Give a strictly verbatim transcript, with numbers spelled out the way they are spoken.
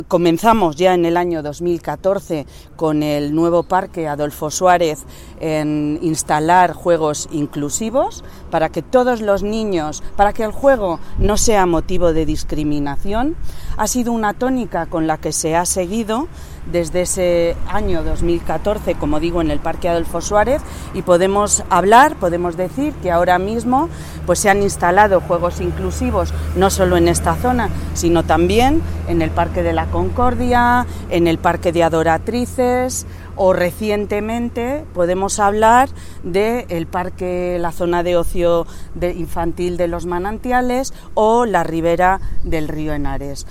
Comenzamos ya en el año dos mil catorce con el nuevo parque Adolfo Suárez en instalar juegos inclusivos para que todos los niños, para que el juego no sea motivo de discriminación. Ha sido una tónica con la que se ha seguido desde ese año dos mil catorce, como digo, en el Parque Adolfo Suárez, y podemos hablar, podemos decir que ahora mismo pues se han instalado juegos inclusivos no solo en esta zona, sino también en el Parque de la Concordia, en el Parque de Adoratrices, o recientemente podemos hablar del parque, la zona de ocio de infantil de los Manantiales o la ribera del río Henares.